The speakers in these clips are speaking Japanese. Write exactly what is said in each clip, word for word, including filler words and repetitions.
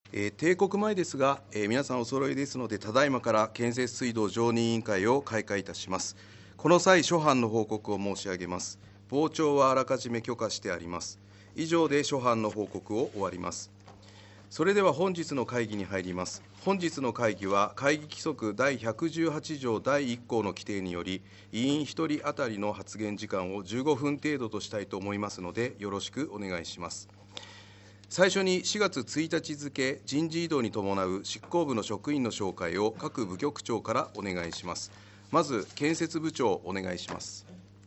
えー定刻前ですが、えー皆さんお揃いですので、ただいまから建設水道常任委員会を開会いたします。この際、諸般の報告を申し上げます。傍聴はあらかじめ許可してあります。以上で諸般の報告を終わります。それでは本日の会議に入ります。本日の会議は、会議規則第ひゃくじゅうはち条第いっ項の規定により、委員ひとり当たりの発言時間をじゅうごふん程度としたいと思いますので、よろしくお願いします。最初にしがつついたち付人事異動に伴う執行部の職員の紹介を各部局長からお願いします。まず、建設部長、お願いします。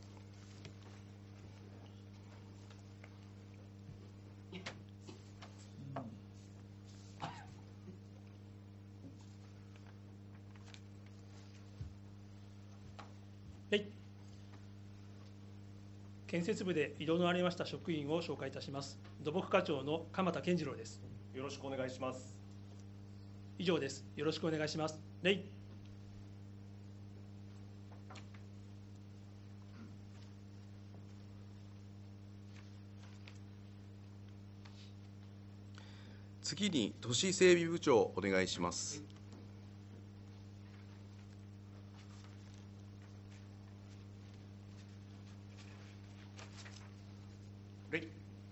はい、建設部で異動のありました職員を紹介いたします。土木課長の鎌田健次郎です。 よろしくお願いします。 以上です。よろしくお願いします。礼。 次に、都市整備部長、お願いします。 礼。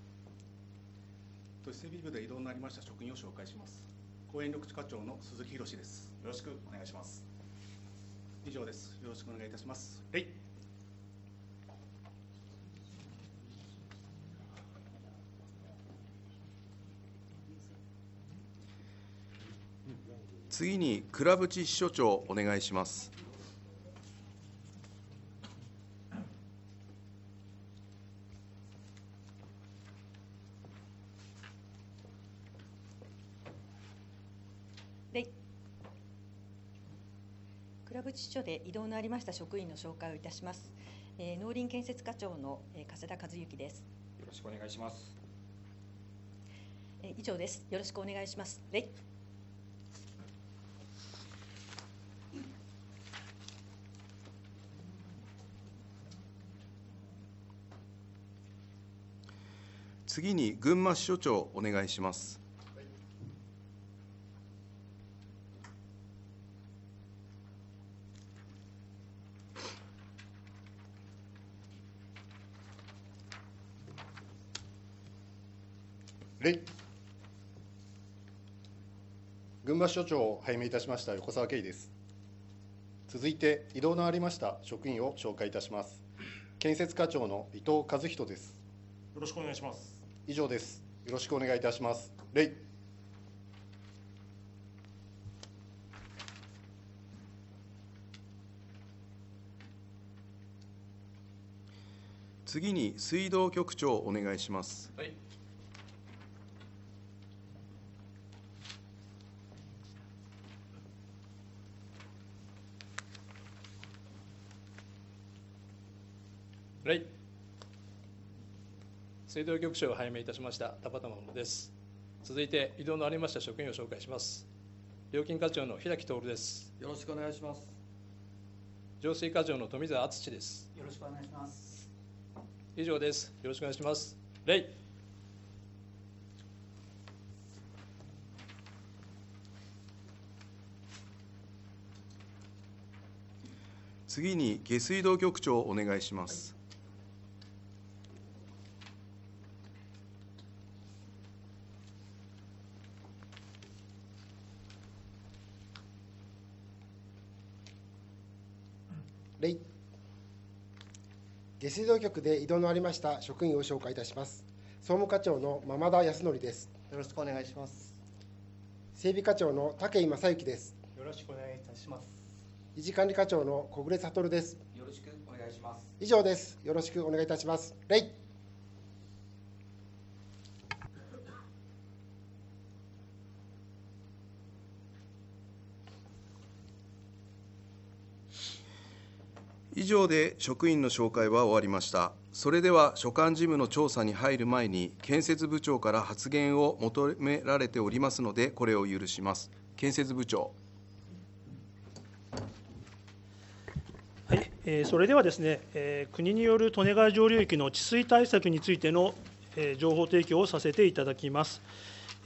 都市整備部で異動になりました職員を紹介します。公園緑地課長の鈴木宏です。 よろしくお願いします。 以上です。よろしくお願いいたします。礼。 次に、倉渕秘書長、お願いします。 礼。倉渕支所で異動のありました職員の紹介をいたします。えー農林建設課長の、えー加瀬田和幸です。 よろしくお願いします。 えー以上です。よろしくお願いします。礼。 次に、群馬支所長、お願いします。 礼。群馬支所長を拝命いたしました横澤圭です。続いて、異動のありました職員を紹介いたします。建設課長の伊藤和人です。 よろしくお願いします。 以上です。よろしくお願いいたします。礼。 次に、水道局長、お願いします。 はい。 礼。水道局長を拝命いたしました田畑守です。続いて異動のありました職員を紹介します。料金課長の平木徹です。 よろしくお願いします。 浄水課長の富澤敦です。 よろしくお願いします。 以上です。よろしくお願いします。礼。 次に、下水道局長、お願いします。 礼。下水道局で異動のありました職員を紹介いたします。総務課長の間田康則です。 よろしくお願いします。 整備課長の武井正幸です。 よろしくお願いいたします。 維持管理課長の小暮悟です。 よろしくお願いします。 以上です。よろしくお願いいたします。礼。 以上で職員の紹介は終わりました。それでは所管事務の調査に入る前に、建設部長から発言を求められておりますので、これを許します。建設部長。 はい、えーそれではですね、えー国による利根川上流域の治水対策についての、えー情報提供をさせていただきます。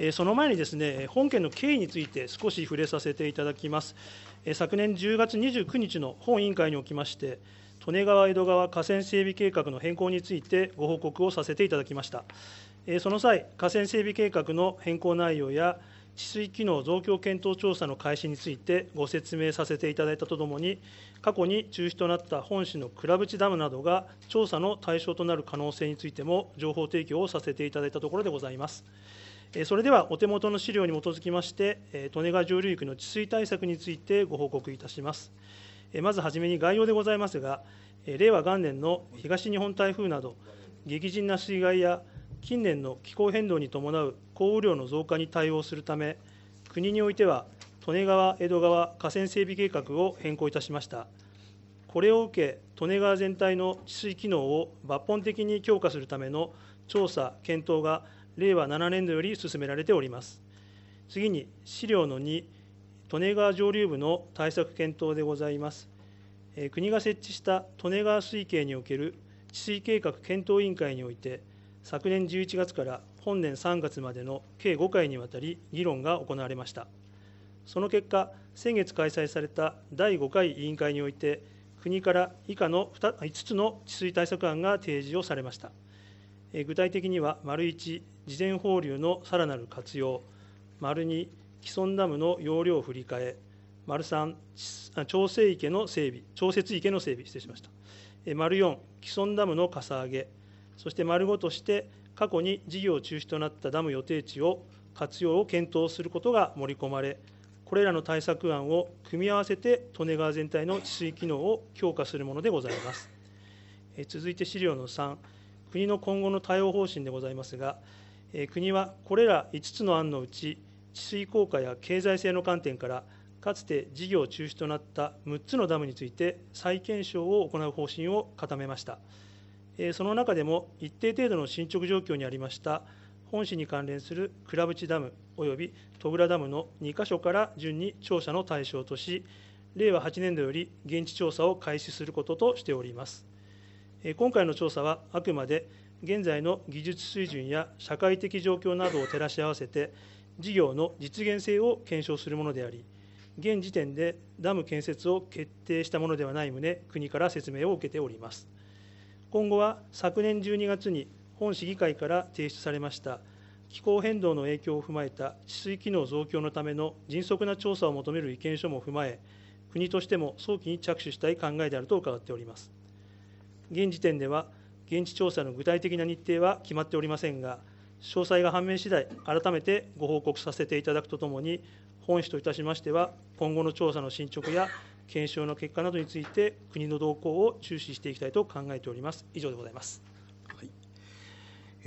その前にですね、本件の経緯について少し触れさせていただきます。昨年じゅうがつにじゅうくにちの本委員会におきまして、利根川江戸川河川整備計画の変更についてご報告をさせていただきました。その際、河川整備計画の変更内容や、治水機能増強検討調査の開始についてご説明させていただいたとともに、過去に中止となった本市の倉渕ダムなどが調査の対象となる可能性についても情報提供をさせていただいたところでございます。それではお手元の資料に基づきまして、利根川上流域の治水対策についてご報告いたします。まずはじめに概要でございますが、令和元年の東日本台風など、激甚な水害や近年の気候変動に伴う降雨量の増加に対応するため、国においては、利根川江戸川河川整備計画を変更いたしました。これを受け、利根川全体の治水機能を抜本的に強化するための調査・検討が、令和ななねんどより進められております。次に、資料のに、利根川上流部の対策検討でございます。えー、国が設置した利根川水系における治水計画検討委員会において、昨年じゅういちがつから本年さんがつまでの計ごかいにわたり議論が行われました。その結果、先月開催されただいごかい委員会において、国から以下のいつつの治水対策案が提示をされました。具体的には、丸いち、事前放流のさらなる活用、丸に、既存ダムの容量振り替え、丸さん、調整池の整備、調節池の整備、失礼しました。丸よん、既存ダムのかさ上げ、そして丸ごとして、過去に事業中止となったダム予定地を活用を検討することが盛り込まれ、これらの対策案を組み合わせて、利根川全体の治水機能を強化するものでございます。続いて資料のさん、国の今後の対応方針でございますが、国はこれらいつつの案のうち、治水効果や経済性の観点から、かつて事業中止となったむっつのダムについて、再検証を行う方針を固めました。その中でも、一定程度の進捗状況にありました、本市に関連する倉渕ダムおよび戸倉ダムのにかしょから順に調査の対象とし、令和はちねんどより現地調査を開始することとしております。今回の調査は、あくまで現在の技術水準や社会的状況などを照らし合わせて、事業の実現性を検証するものであり、現時点でダム建設を決定したものではない旨、国から説明を受けております。今後は昨年じゅうにがつに本市議会から提出されました気候変動の影響を踏まえた治水機能増強のための迅速な調査を求める意見書も踏まえ、国としても早期に着手したい考えであると伺っております。現時点では、現地調査の具体的な日程は決まっておりませんが、詳細が判明次第、改めてご報告させていただくとともに、本市といたしましては、今後の調査の進捗や検証の結果などについて、国の動向を注視していきたいと考えております。以上でございます。 はい、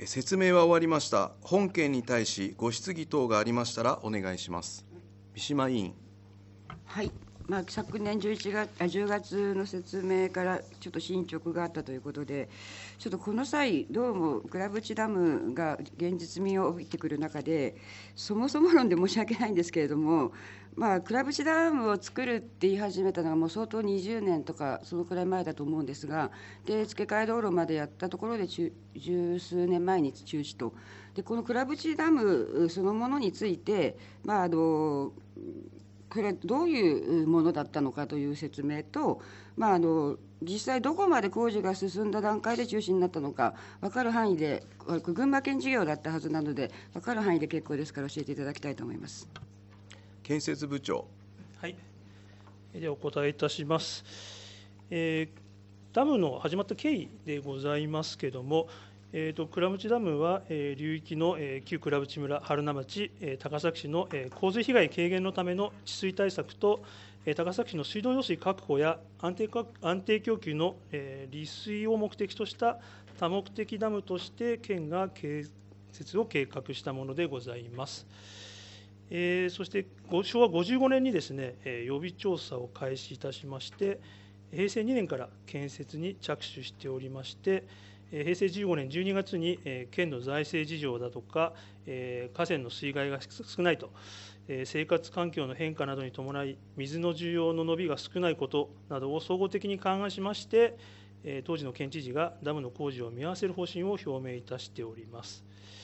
説明は終わりました。本件に対し、ご質疑等がありましたらお願いします。三島委員。 はい、まあ、昨年じゅういちがつあじゅうがつの説明からちょっと進捗があったということで、ちょっとこの際、どうも倉渕ダムが現実味を帯びてくる中で、そもそも論で申し訳ないんですけれども、まあ、倉渕ダムを作るって言い始めたのが、もう相当にじゅうねんとか、そのくらい前だと思うんですが、で付け替え道路までやったところで、十数年前に中止と、でこの倉渕ダムそのものについて、まああのこれはどういうものだったのかという説明と、まあ、あの実際どこまで工事が進んだ段階で中止になったのか分かる範囲で、群馬県事業だったはずなので、分かる範囲で結構ですから教えていただきたいと思います。 建設部長。 はい、ではお答えいたします。えー、ダムの始まった経緯でございますけれども、えー、と倉渕ダムは、えー、流域の、えー、旧倉渕村、春名町、えー、高崎市の、えー、洪水被害軽減のための治水対策と、えー、高崎市の水道用水確保や安定か安定供給の、えー、利水を目的とした多目的ダムとして県が建設を計画したものでございます。えー、そしてしょうわごじゅうごねんにですね、えー、予備調査を開始いたしまして、へいせいにねんから建設に着手しておりまして、へいせいじゅうごねんじゅうにがつに県の財政事情だとか、河川の水害が少ないと、生活環境の変化などに伴い、水の需要の伸びが少ないことなどを総合的に勘案しまして、当時の県知事がダムの工事を見合わせる方針を表明いたしております。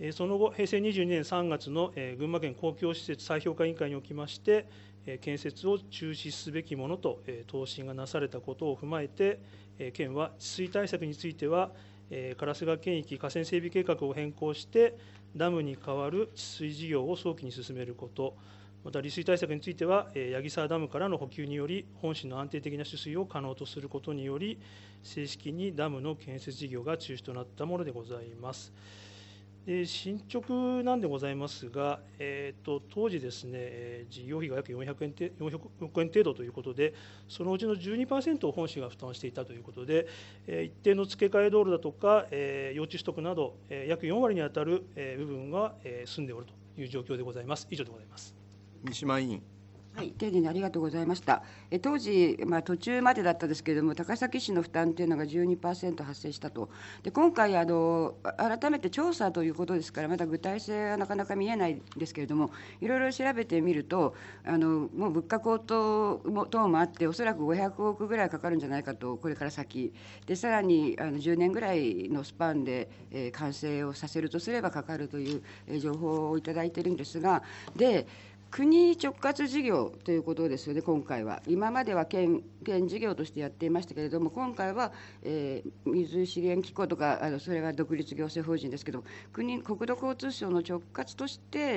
その後、平成にじゅうにねんさんがつの群馬県公共施設再評価委員会におきまして、建設を中止すべきものと答申がなされたことを踏まえて、県は治水対策については、烏川県域河川整備計画を変更して、ダムに代わる治水事業を早期に進めること、また利水対策については、矢木沢ダムからの補給により、本市の安定的な取水を可能とすることにより、正式にダムの建設事業が中止となったものでございます。で進捗なんでございますが、えー、と当時ですね、事業費が約よんひゃくえんてよんひゃくおくえん程度ということで、そのうちの じゅうにパーセント を本市が負担していたということで、えー、一定の付け替え道路だとか、えー、用地取得など、えー、約よんわりに当たる、えー、部分が、えー、済んでおるという状況でございます。以上でございます。 三島委員。 はい、丁寧にありがとうございました。え当時、まあ、途中までだったんですけれども、高崎市の負担というのが じゅうにパーセント 発生したと、で今回あの、改めて調査ということですから、まだ具体性はなかなか見えないんですけれども、いろいろ調べてみると、あのもう物価高騰も等もあって、おそらくごひゃくおくぐらいかかるんじゃないかと、これから先、でさらにあのじゅうねんぐらいのスパンで、えー、完成をさせるとすればかかるという、えー、情報をいただいているんですが、で国直轄事業ということですよね、今回は。今までは 県, 県事業としてやっていましたけれども、今回は、えー、水資源機構とか、あのそれは独立行政法人ですけど、国国土交通省の直轄として、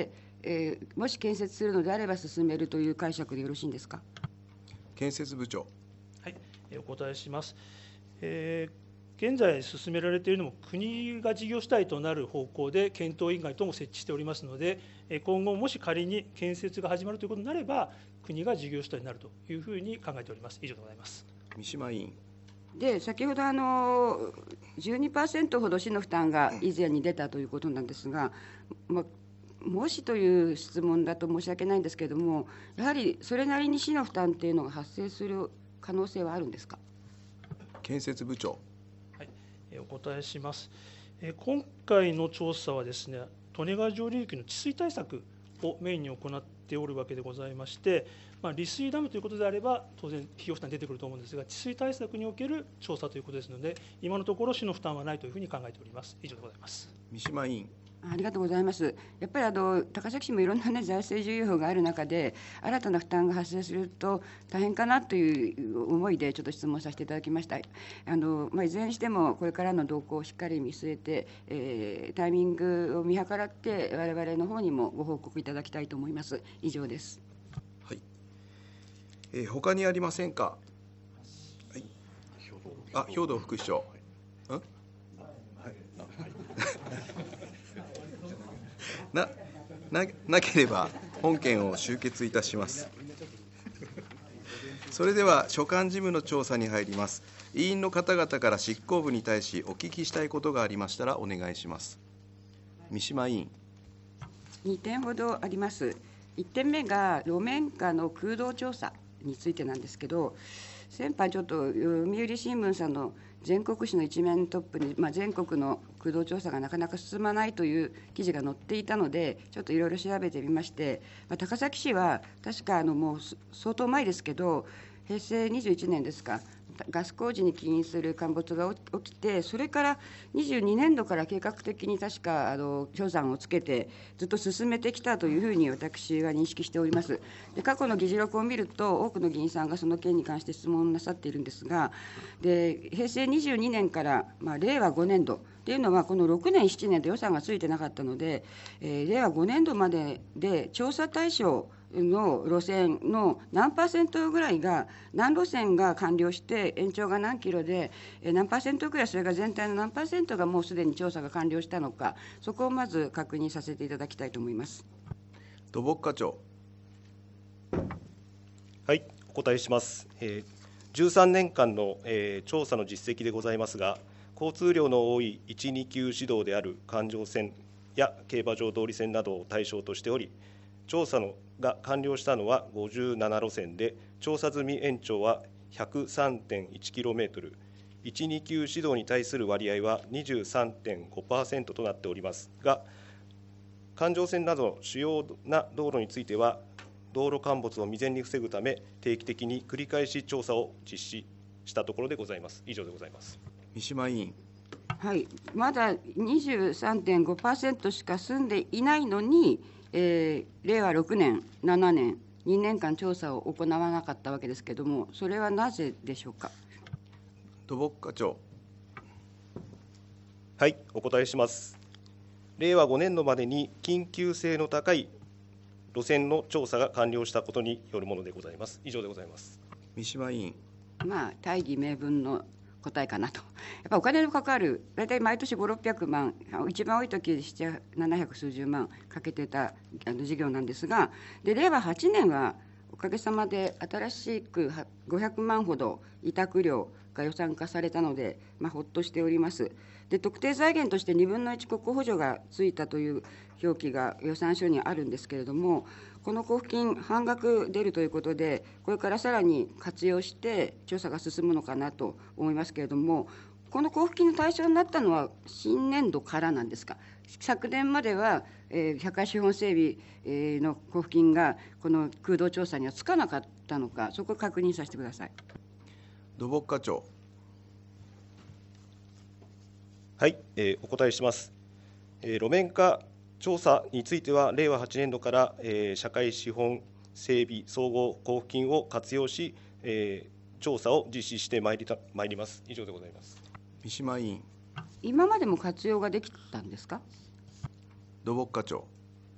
えー、もし建設するのであれば進めるという解釈でよろしいんですか。 建設部長。 はい、お答えします。えー現在進められているのも、国が事業主体となる方向で検討委員会等も設置しておりますので、今後、もし仮に建設が始まるということになれば、国が事業主体になるというふうに考えております。以上でございます。 三島委員。 で先ほどあの じゅうにパーセント ほど市の負担が以前に出たということなんですが、まもしという質問だと申し訳ないんですけれども、やはりそれなりに市の負担というのが発生する可能性はあるんですか。 建設部長。 お答えします。今回の調査はですね、利根川上流域の治水対策をメインに行っておるわけでございまして、まあ、利水ダムということであれば、当然、費用負担出てくると思うんですが、治水対策における調査ということですので、今のところ、市の負担はないというふうに考えております。以上でございます。 三島委員。 ありがとうございます。やっぱりあの高崎市もいろんな、ね、財政需要がある中で、新たな負担が発生すると大変かなという思いで、ちょっと質問させていただきました。あの、まあ、いずれにしても、これからの動向をしっかり見据えて、えー、タイミングを見計らって、我々の方にもご報告いただきたいと思います。以上です。 はい。えー、他にありませんか。はい。あ、兵藤副市長。んな, な, なければ本件を終結いたします。それでは所管事務の調査に入ります。委員の方々から執行部に対しお聞きしたいことがありましたらお願いします。三島委員。 にてんほどあります。いってんめが路面下の空洞調査についてなんですけど、先般ちょっと読売新聞さんの全国紙の一面トップに、まあ、全国の空洞調査がなかなか進まないという記事が載っていたので、ちょっといろいろ調べてみまして、まあ、高崎市は確かあのもう相当前ですけど、へいせいにじゅういちねんですか、ガス工事に起因する陥没が起きて、それからにじゅうにねんどから計画的に確かあの予算をつけて、ずっと進めてきたというふうに私は認識しております。で過去の議事録を見ると、多くの議員さんがその件に関して質問なさっているんですが、でへいせいにじゅうにねんから、まあ、れいわごねんどっていうのは、このろくねん、しちねんと予算がついてなかったので、えー、れいわごねんどまでで調査対象の路線の何パーセントぐらいが、何路線が完了して延長が何キロで、何パーセントぐらい、それが全体の何パーセントがもうすでに調査が完了したのか、そこをまず確認させていただきたいと思います。 土木課長。 はい、お答えします。えー、じゅうさんねんかんの、えー、調査の実績でございますが、交通量の多いいち、に級市道である環状線や競馬場通り線などを対象としており、調査のが完了したのはごじゅうななろせんで、調査済み延長は ひゃくさんてんいちキロメートル、いち、に級市道に対する割合は にじゅうさんてんごパーセント となっておりますが、環状線などの主要な道路については、道路陥没を未然に防ぐため、定期的に繰り返し調査を実施したところでございます。以上でございます。 三島委員。 はい、まだ にじゅうさんてんごパーセント しか住んでいないのに、えー、れいわろくねん、ななねん、にねんかん調査を行わなかったわけですけれども、それはなぜでしょうか。 土木課長。 はい、お答えします。れいわごねん度までに緊急性の高い路線の調査が完了したことによるものでございます。以上でございます。 三島委員。 まあ、大義名分の答えかなと。やっぱお金のかかる、大体毎年ご、ろっぴゃくまん、一番多い時でなな、ななひゃくすうじゅうまんかけてたあの事業なんですが、でれいわはちねんはおかげさまで新しくごひゃくまんほど委託料が予算化されたので、まあ、ほっとしております。で特定財源としてにぶんのいち国庫補助がついたという表記が予算書にあるんですけれども、この交付金半額出るということで、これからさらに活用して調査が進むのかなと思いますけれども、この交付金の対象になったのは新年度からなんですか。昨年までは、えー、社会資本整備、えー、の交付金がこの空洞調査にはつかなかったのか、そこを確認させてください。 土木課長。 はい、えー、お答えします。えー、路面化調査については、れいわはちねん度から、えー、社会資本整備総合交付金を活用し、えー、調査を実施してまいりたまいります。以上でございます。 三島委員。 今までも活用ができたんですか。 土木課長。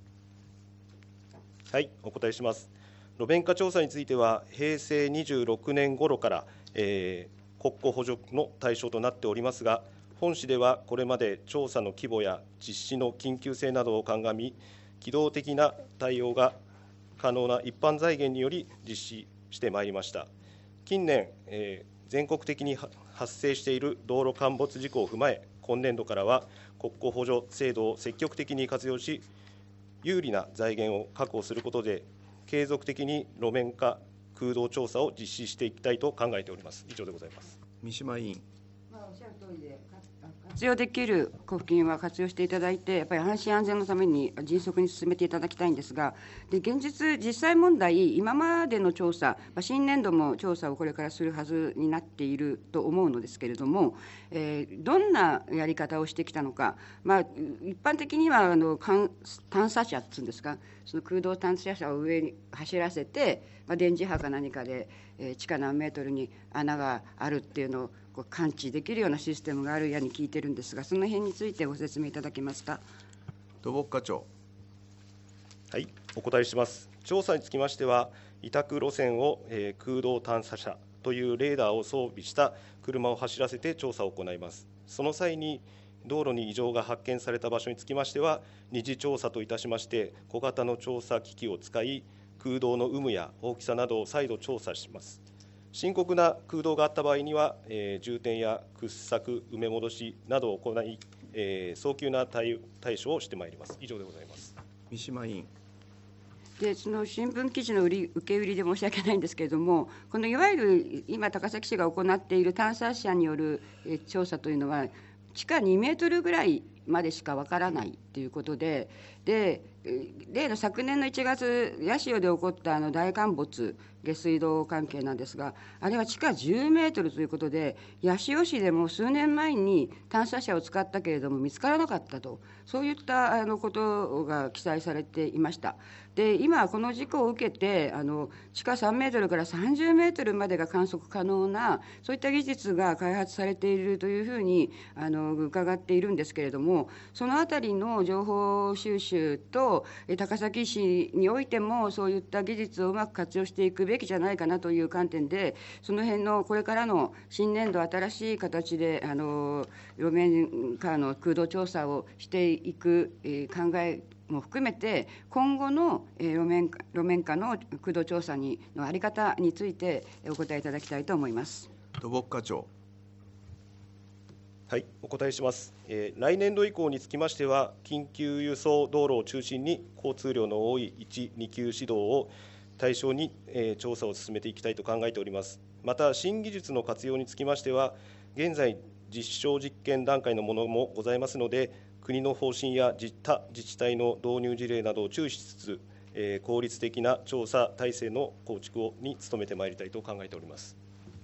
はい、お答えします。路面化調査については、へいせいにじゅうろくねん頃から、えー、国庫補助の対象となっておりますが、本市ではこれまで調査の規模や実施の緊急性などを鑑み、機動的な対応が可能な一般財源により実施してまいりました。近年、えー、全国的に発生している道路陥没事故を踏まえ、今年度からは国庫補助制度を積極的に活用し、有利な財源を確保することで、継続的に路面化空洞調査を実施していきたいと考えております。以上でございます。 三島委員。 まあ、おっしゃる通りで、活用できる交付金は活用していただいて、やっぱり安心安全のために迅速に進めていただきたいんですが、で現実、実際問題、今までの調査、新年度も調査をこれからするはずになっていると思うのですけれども、えー、どんなやり方をしてきたのか、まあ、一般的にはあの探査車っていうんですか、その空洞探査車を上に走らせて、まあ、電磁波か何かで、えー、地下何メートルに穴があるっていうのをこう感知できるようなシステムがあるやに聞いてるんですが、その辺についてご説明いただけますか。 土木課長。 はい、お答えします。調査につきましては、委託路線を、えー、空洞探査車というレーダーを装備した車を走らせて調査を行います。その際に道路に異常が発見された場所につきましては、二次調査といたしまして、小型の調査機器を使い、空洞の有無や大きさなどを再度調査します。深刻な空洞があった場合には、えー、重点や掘削、埋め戻しなどを行い、えー、早急な 対, 対処をしてまいります。以上でございます。 三島委員。 でその新聞記事の売り受け売りで申し訳ないんですけれども、このいわゆる今、高崎市が行っている探査車による調査というのは、地下にメートルぐらいまでしかわからないということで、で例の昨年のいちがつ、八潮で起こったあの大陥没、下水道関係なんですが、あれは地下じゅうメートルということで、八潮市でも数年前に探査車を使ったけれども見つからなかったと、そういったあのことが記載されていました。で今、この事故を受けて、あの地下さんメートルからさんじゅうメートルまでが観測可能な、そういった技術が開発されているというふうにあの伺っているんですけれども、そのあたりの情報収集と、高崎市においてもそういった技術をうまく活用していくべきじゃないかなという観点で、その辺のこれからの新年度、新しい形であの路面化の空洞調査をしていく、えー、考えも含めて、今後の路面路面化の空洞調査にの在り方についてお答えいただきたいと思います。 土木課長。 はい、お答えします。えー、来年度以降につきましては、緊急輸送道路を中心に交通量の多いいち、に級指導を対象に、えー、調査を進めていきたいと考えております。また、新技術の活用につきましては、現在、実証実験段階のものもございますので、国の方針や他自治体の導入事例などを注視しつつ、えー、効率的な調査体制の構築をに努めてまいりたいと考えております。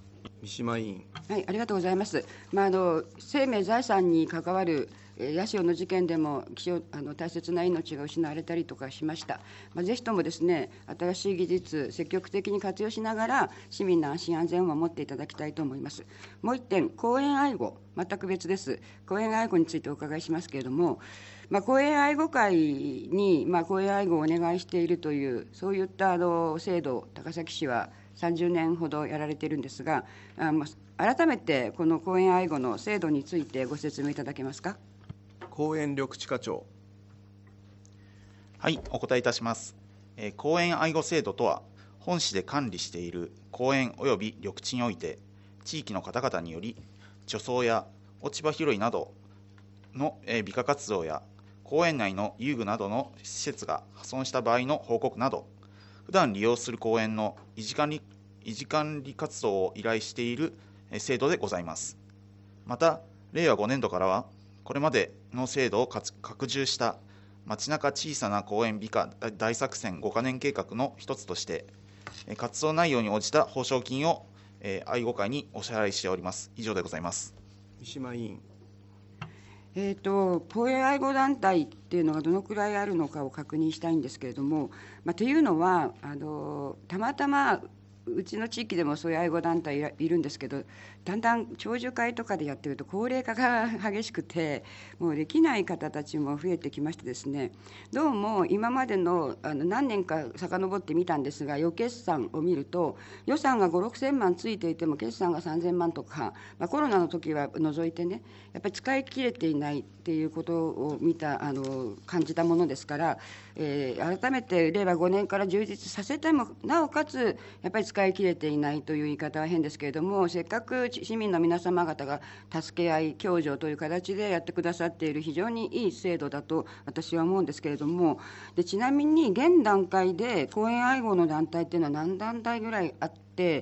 三島委員。 はい、ありがとうございます。まあ、あの生命、財産に関わるえー八潮の事件でも気象あの大切な命が失われたりとかしました。まあ、ぜひともですね、新しい技術、積極的に活用しながら、市民の安心安全を守っていただきたいと思います。もう一点、公園愛護、全く別です。公園愛護についてお伺いしますけれども、まあ、公園愛護会に、まあ、公園愛護をお願いしているという、そういったあの制度を高崎市はさんじゅうねんほどやられているんですが、あまあ、改めてこの公園愛護の制度についてご説明いただけますか。 公園緑地課長。 はい、お答えいたします。えー、公園愛護制度とは、本市で管理している公園及び緑地において、地域の方々により、除草や落ち葉拾いなどの、えー、美化活動や、公園内の遊具などの施設が破損した場合の報告など、普段利用する公園の維持管理、維持管理活動を依頼している制度でございます。また、れいわごねんどからは、これまでの制度を拡充した街中小さな公園美化大作戦ごかねん計画の一つとして、活動内容に応じた報奨金を愛護会にお支払いしております。以上でございます。 三島委員。 えーと、公園愛護団体っていうのがどのくらいあるのかを確認したいんですけれども、まあ、というのはあの、たまたまうちの地域でもそういう愛護団体いるんですけど、だんだん長寿会とかでやってると高齢化が激しくて、もうできない方たちも増えてきましてですね、どうも今までのあの何年か遡ってみたんですが、予決算を見ると、予算がご、ろくせんまんついていても、決算がさんぜんまんとか、まあ、コロナの時は除いてね、やっぱり使い切れていないっていうことを見た、あの感じたものですから、えー、改めてれいわごねんから充実させても、なおかつ、やっぱり使い切れていないという言い方は変ですけれども、せっかく市民の皆様方が助け合い、共助という形でやってくださっている非常にいい制度だと私は思うんですけれども、でちなみに現段階で公園愛護の団体っていうのは何団体ぐらいあって、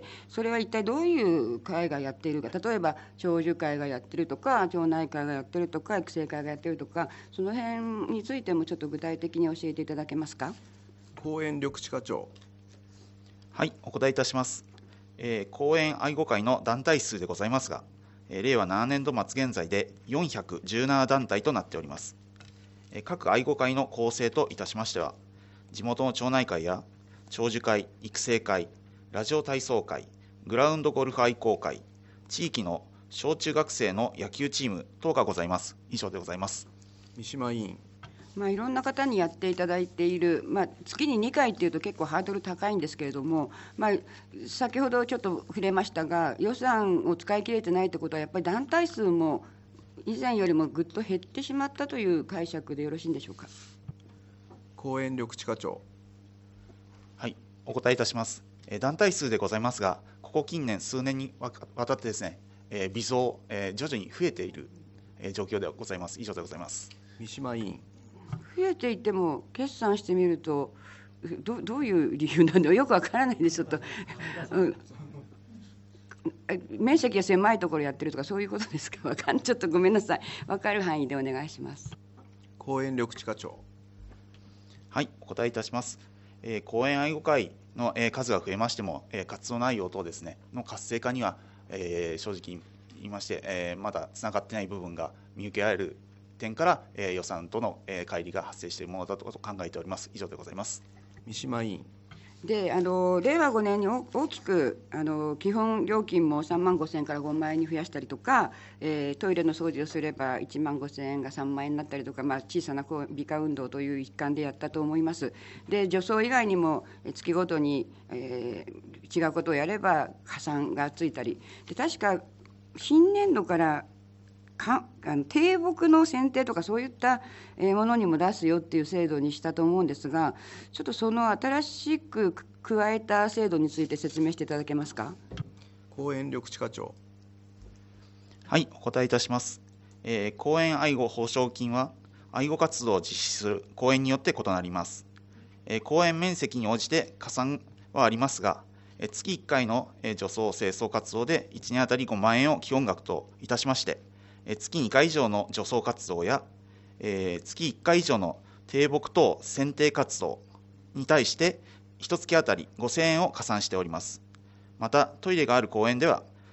それは一体どういう会がやっているか、例えば長寿会がやってるとか、町内会がやってるとか、育成会がやってるとか、その辺についてもちょっと具体的に教えていただけますか。 公園緑地課長。 はい、お答えいたします。えー、公園愛護会の団体数でございますが、えー、れいわななねんど末現在でよんひゃくじゅうななだんたいとなっております。えー、各愛護会の構成といたしましては、地元の町内会や長寿会、育成会、ラジオ体操会、グラウンドゴルフ愛好会、地域の小中学生の野球チーム等がございます。以上でございます。 三島委員。 まあ、いろんな方にやっていただいている、まあ、月ににかいというと結構ハードル高いんですけれども、まあ、先ほどちょっと触れましたが、予算を使い切れてないということは、やっぱり団体数も以前よりもぐっと減ってしまったという解釈でよろしいんでしょうか。 公園緑地課長。 はい、お答えいたします。団体数でございますが、ここ近年、数年にわたってですね、えー、微増、えー、徐々に増えている、えー、状況でございます。以上でございます。 三島委員。 増えていても、決算してみると、ど, どういう理由なんだろう、よくわからないです、ちょっと、うん、面積が狭いところやってるとか、そういうことですか、わかんちょっとごめんなさい、分かる範囲でお願いします。 公園緑地課長。 はい、お答えいたします。えー、公園愛護会の、えー、数が増えましても、えー、活動内容等ですねの活性化には、えー、正直言いまして、えー、まだつながってない部分が見受けられる点から、えー、予算との、えー、乖離が発生しているものだと考えております。以上でございます。 三島委員。 であのれいわごねんに大きくあの基本料金もさんまんごせんえんからごまんえんに増やしたりとか、えー、トイレの掃除をすればいちまんごせんえんがさんまんえんになったりとか、まあ、小さな美化運動という一環でやったと思います。で除草以外にも月ごとに、えー、違うことをやれば加算がついたりで、確か新年度からかあの低木の剪定とかそういったものにも出すよっていう制度にしたと思うんですが、ちょっとその新しく加えた制度について説明していただけますか。 公園緑地課長。 はい、お答えいたします。えー、公園愛護報奨金は愛護活動を実施する公園によって異なります。えー、公園面積に応じて加算はありますが、えー、月いっかいの除草清掃活動でいちねんあたりごまんえんを基本額といたしまして、月にかい以上の除草活動や、えー、月いっかい以上の低木等剪定活動に対していっかげつあたりごせんえんを加算しております。またトイレがある公園では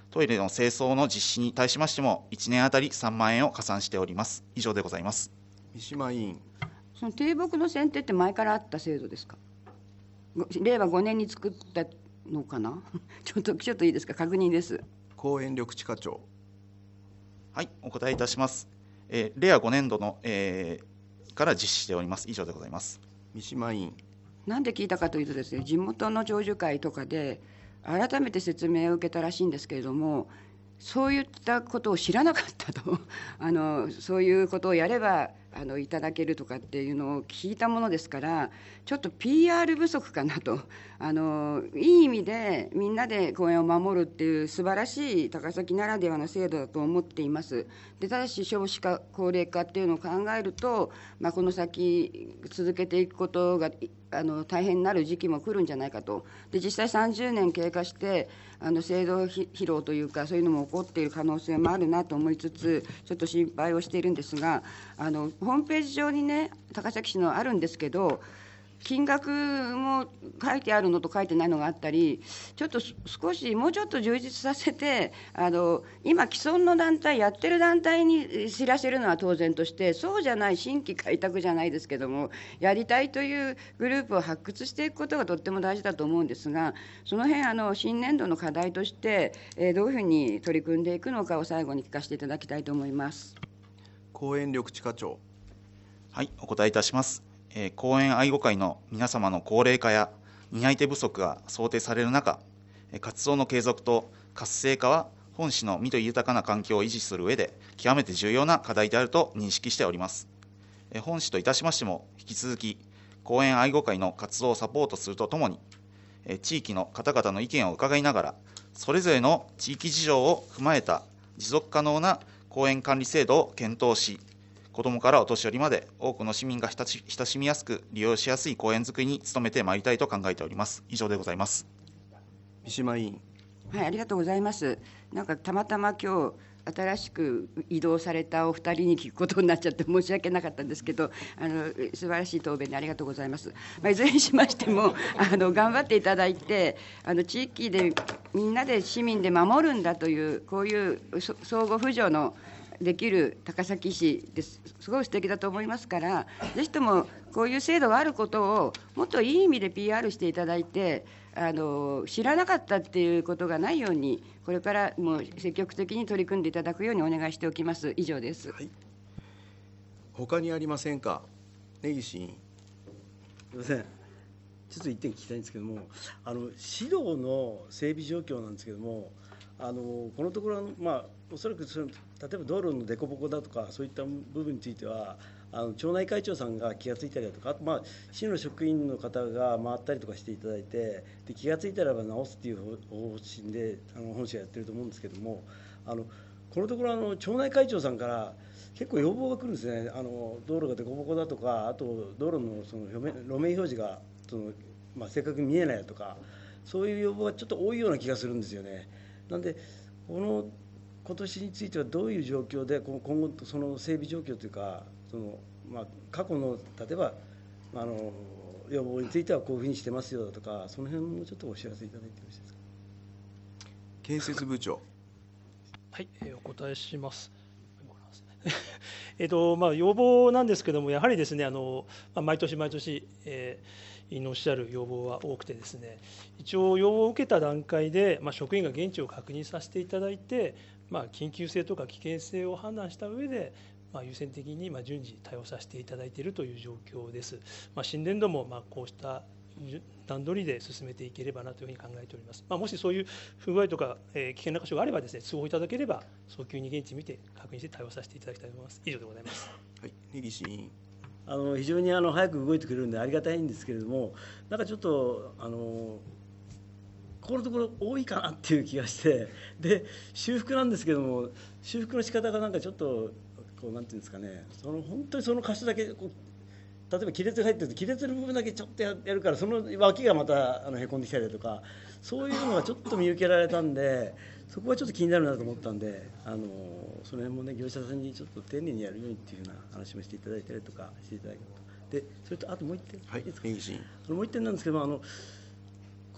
トイレの清掃の実施に対しましても、いちねんあたりさんまんえんを加算しております。以上でございます。 三島委員。 その低木の剪定って前からあった制度ですか。れいわごねんに作ったのかなちょっとちょっといいですか、確認です。 公園緑地課長。 はい、お答えいたします。えー、れいわごねんどの、えー、から実施しております。以上でございます。 三島委員。 なんで聞いたかというとですね、地元の長寿会とかで改めて説明を受けたらしいんですけれども、そういったことを知らなかったとあのそういうことをやればあのいただけるとかっていうのを聞いたものですから、ちょっと ピーアール 不足かなと、あのいい意味でみんなで公園を守るっていう素晴らしい高崎ならではの制度だと思っています。でただし少子化高齢化っていうのを考えると、まあ、この先続けていくことがあの大変になる時期も来るんじゃないかと。で実際さんじゅうねん経過してあの制度疲労というかそういうのも起こっている可能性もあるなと思いつつ、ちょっと心配をしているんですが、あのホームページ上にね高崎市のあるんですけど、金額も書いてあるのと書いてないのがあったり、ちょっと少しもうちょっと充実させて、あの今既存の団体やってる団体に知らせるのは当然として、そうじゃない新規開拓じゃないですけどもやりたいというグループを発掘していくことがとっても大事だと思うんですが、その辺あの新年度の課題として、えー、どういうふうに取り組んでいくのかを最後に聞かせていただきたいと思います。 公園緑地課長。 はい、お答えいたします。えー、公園愛護会の皆様の高齢化や担い手不足が想定される中、活動の継続と活性化は本市の緑豊かな環境を維持する上で極めて重要な課題であると認識しております。えー、本市といたしましても引き続き公園愛護会の活動をサポートするとともに、えー、地域の方々の意見を伺いながら、それぞれの地域事情を踏まえた持続可能な公園管理制度を検討し、子どもからお年寄りまで多くの市民が親しみやすく利用しやすい公園づくりに努めてまいりたいと考えております。以上でございます。 三島委員。 はい、ありがとうございます。なんかたまたま今日新しく移動されたお二人に聞くことになっちゃって申し訳なかったんですけど、あの素晴らしい答弁でありがとうございます。まあ、いずれにしましてもあの頑張っていただいて、あの地域でみんなで市民で守るんだというこういう相互扶助のできる高崎市です。すごい素敵だと思いますから、ぜひともこういう制度があることをもっといい意味で ピーアール していただいて、あの知らなかったっていうことがないように、これからも積極的に取り組んでいただくようにお願いしておきます。以上です。 はい、他にありませんか。根岸委員。 すみません、ちょっと一点聞きたいんですけども、あの指導の整備状況なんですけども、あのこのところ、まあ、おそらくその例えば道路の凸凹だとかそういった部分についてはあの町内会長さんが気が付いたりだとか、あと、まあ、市の職員の方が回ったりとかしていただいて、で気が付いたらば直すっていう方針であの本市はやってると思うんですけども、あのこのところあの町内会長さんから結構要望が来るんですね。あの道路が凸凹だとか、あと道路のその路面路面表示がその、まあ、正確に見えないとか、そういう要望がちょっと多いような気がするんですよね。なんでこの今年についてはどういう状況で今後その整備状況というか、その、まあ、過去の例えばあの要望についてはこういうふうにしてますよだとか、その辺もちょっとお知らせいただいてよろしいですか。 建設部長。 はい、えー、お答えします。えっとまあ、要望なんですけれども、やはりですね、あのまあ、毎年毎年、えー、委員のおっしゃる要望は多くてですね、一応、要望を受けた段階で、まあ、職員が現地を確認させていただいて、まあ、緊急性とか危険性を判断した上で、まあ、優先的にまあ順次対応させていただいているという状況です。まあ、新年度もまあこうした段取りで進めていければなというふうに考えております。まあ、もしそういう不具合とか、えー、危険な箇所があればですね、通報いただければ早急に現地見て確認して対応させていただきたいと思います。以上でございます。 はい、根岸委員。 あの非常にあの早く動いてくれるんでありがたいんですけれども、なんかちょっとあのここのところ多いかなっていう気がして、で修復なんですけども、修復の仕方がなんかちょっとこうなんていうんですかね、その本当にその箇所だけこう、例えば亀裂が入ってると亀裂の部分だけちょっとやるから、その脇がまたあのへこんできたりだとか、そういうのがちょっと見受けられたんで、そこはちょっと気になるなと思ったんで、あのその辺もね、業者さんにちょっと丁寧にやるようにっていうような話もしていただいたりとかしていただけると。でそれとあともう一点、 はい、根岸委員。 あのもう一点なんですけども、あの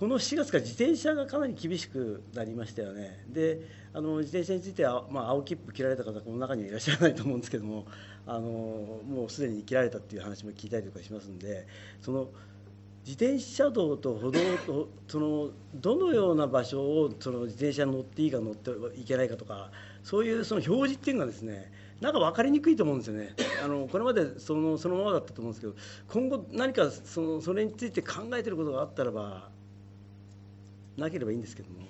このしちがつから自転車がかなり厳しくなりましたよね。であの自転車については、まあ、青切符切られた方この中にはいらっしゃらないと思うんですけども、あのもうすでに切られたっていう話も聞いたりとかしますんで、その自転車道と歩道とそのどのような場所をその自転車に乗っていいか乗っていけないかとか、そういうその表示っていうのがですね、なんか分かりにくいと思うんですよね。あのこれまでそのそのままだったと思うんですけど、今後何かそのそれについて考えていることがあったらば、なければいいんですけども。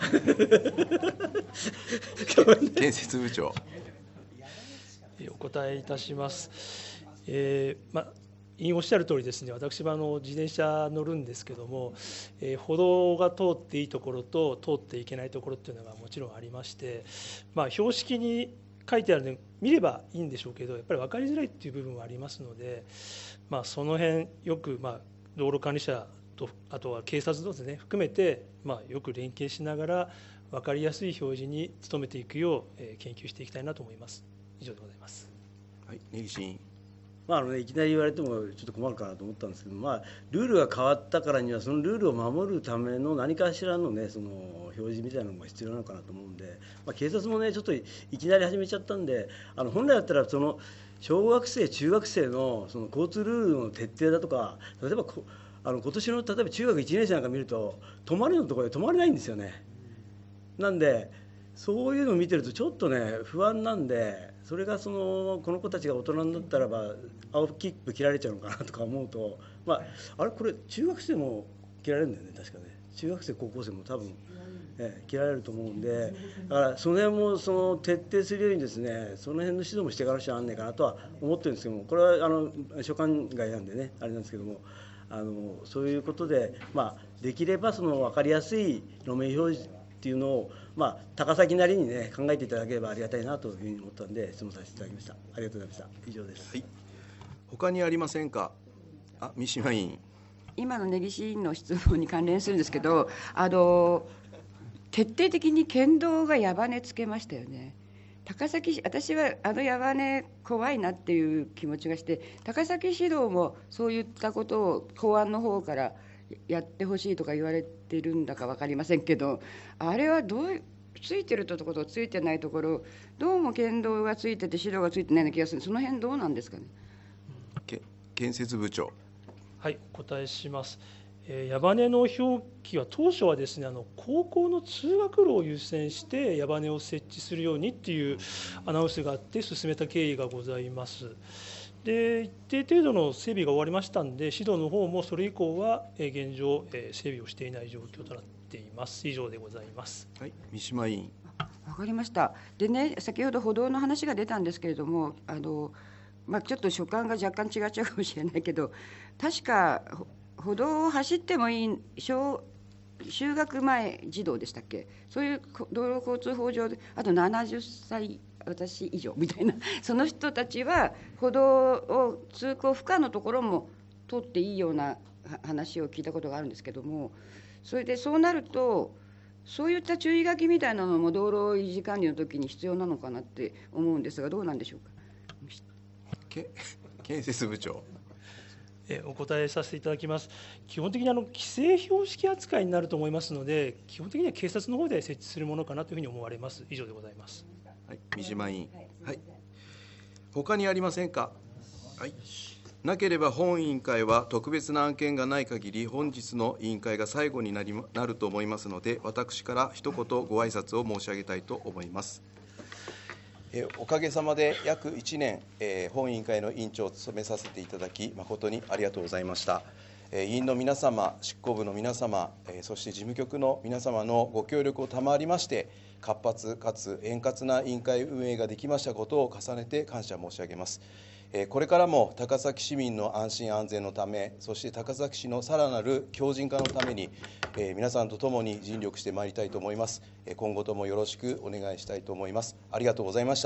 建設部長。 お答えいたします。えーま委員おっしゃる通りですね、私もあの自転車乗るんですけども、えー、歩道が通っていいところと通っていけないところっていうのがもちろんありまして、まあ、標識に書いてあるのを見ればいいんでしょうけど、やっぱり分かりづらいっていう部分はありますので、まあ、その辺よく、まあ、道路管理者とあとは警察ですね含めて、まあ、よく連携しながら分かりやすい表示に努めていくよう、えー、研究していきたいなと思います。以上でございます。 はい、根岸委員。 まああのね、いきなり言われてもちょっと困るかなと思ったんですけど、まあ、ルールが変わったからにはそのルールを守るための何かしらの、ね、その表示みたいなのが必要なのかなと思うんで、まあ、警察もねちょっといきなり始めちゃったんで、あの本来だったらその小学生中学生のその交通ルールの徹底だとか、例えばこあの今年の例えば中学いちねん生なんか見ると止まれのところで止まれないんですよね。なんでそういうのを見てるとちょっとね不安なんで、それがそのこの子たちが大人になったらば青切符切られちゃうのかなとか思うと、まあ、あれこれ中学生も切られるんだよね、確かね。中学生高校生も多分、え切られると思うんで、だからその辺もその徹底するようにですね、その辺の指導もしていかなくちゃなんねえかなとは思ってるんですけども、これはあの所管外なんでねあれなんですけども、あのそういうことで、まあ、できればその分かりやすい路面表示っていうのを、まあ、高崎なりにね考えていただければありがたいなというふうに思ったんで質問させていただきました。ありがとうございました。以上です。 はい、他にありませんか。あ、三島委員。 今の根岸委員の質問に関連するんですけど、あの徹底的に県道が矢羽つけましたよね。高崎市、私はあの矢羽怖いなっていう気持ちがして、高崎市道もそういったことを公安の方からやってほしいとか言われてるんだか分かりませんけど、あれはどうついてるところとついてないところ、どうも県道がついてて指導がついてないような気がする。その辺どうなんですかね。 け建設部長。 はい、お答えします。えー、矢羽の表記は当初はですね、あの高校の通学路を優先して矢羽を設置するようにっていうアナウンスがあって進めた経緯がございます。で一定程度の整備が終わりましたんで、指導の方もそれ以降は現状整備をしていない状況となっています。以上でございます。 はい、三島委員。 わかりました。でね、先ほど歩道の話が出たんですけれども、あのまあ、ちょっと所感が若干違っちゃうかもしれないけど、確か歩道を走ってもいい小就学前児童でしたっけ、そういう道路交通法上で、あとななじゅっさい私以上みたいな、その人たちは歩道を通行不可のところも通っていいような話を聞いたことがあるんですけども、それでそうなるとそういった注意書きみたいなのも道路維持管理の時に必要なのかなって思うんですが、どうなんでしょうか。 け建設部長。 えお答えさせていただきます。基本的にあの規制標識扱いになると思いますので、基本的には警察の方で設置するものかなというふうに思われます。以上でございます。 はい、三島委員。はい。他にありませんか。はい。なければ本委員会は特別な案件がない限り本日の委員会が最後になりなると思いますので、私から一言ご挨拶を申し上げたいと思います。えおかげさまで約いちねん、えー、本委員会の委員長を務めさせていただき誠にありがとうございました。えー、委員の皆様、執行部の皆様、えー、そして事務局の皆様のご協力を賜りまして活発かつ円滑な委員会運営ができましたことを重ねて感謝申し上げます。これからも高崎市民の安心安全のため、そして高崎市のさらなる強靭化のために皆さんと共に尽力してまいりたいと思います。今後ともよろしくお願いしたいと思います。ありがとうございました。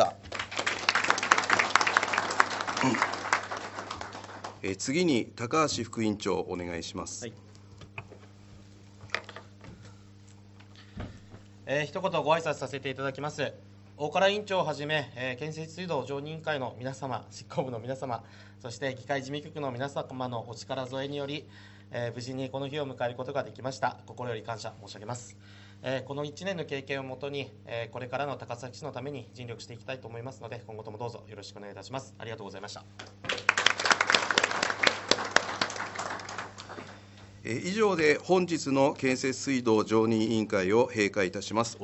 次に高橋副委員長お願いします。はい、 えー、一言ご挨拶させていただきます。大倉委員長をはじめ、えー、建設水道常任委員会の皆様、執行部の皆様、そして議会事務局の皆様のお力添えにより、 えー無事にこの日を迎えることができました。心より感謝申し上げます。えーこのいちねんの経験をもとに、えーこれからの高崎市のために尽力していきたいと思いますので、今後ともどうぞよろしくお願いいたします。ありがとうございました。 えー以上で本日の建設水道常任委員会を閉会いたします。